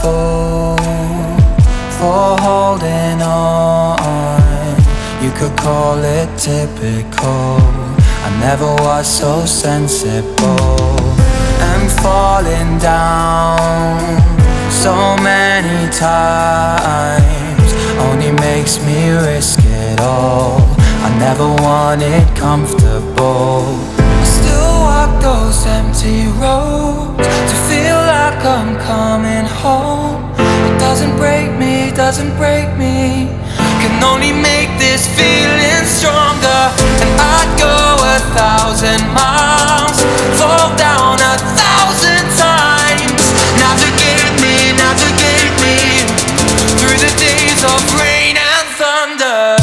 grateful for holding on. You could call it typical. I never was so sensible. And falling down so many times only makes me risk it all. I never wanted comfortable. I still walk those empty roads to feel like I'm coming home. It doesn't break me, doesn't break me. Can only make this feeling stronger. And I'd go 1,000 miles, fall down 1,000 times. Navigate me through the days of rain and thunder.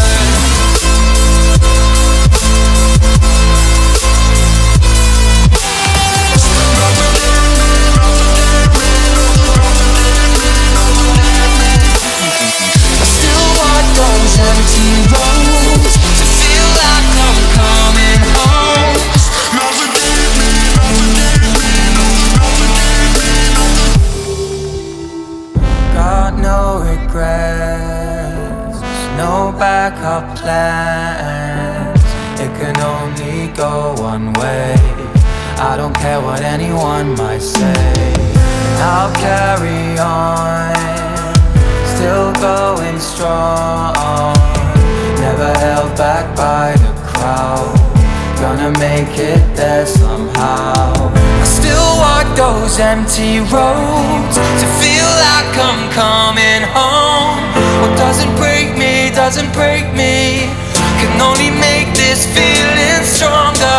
Empty roads to feel like I'm coming home. Got no regrets, no backup plans. It can only go one way. I don't care what anyone might say. I'll carry on, still going strong. Never held back by the crowd. Gonna make it there somehow. I still walk those empty roads to feel like I'm coming home. What doesn't break me, doesn't break me. Can only make this feeling stronger.